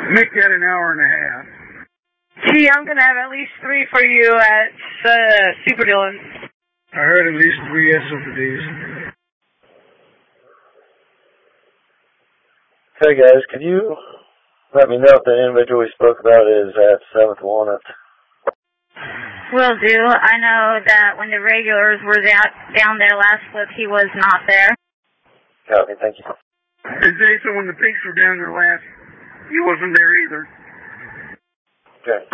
Make that an hour and a half. Gee, I'm going to have at least 3 for you at Super Dylan. I heard at least 3 at Super D's. Hey guys, could you let me know if the individual we spoke about is at 7th Walnut? Will do. I know that when the regulars were down there last flip, he was not there. Copy, thank you. And Jason, when the Pinks were down there last, he wasn't there either. Okay.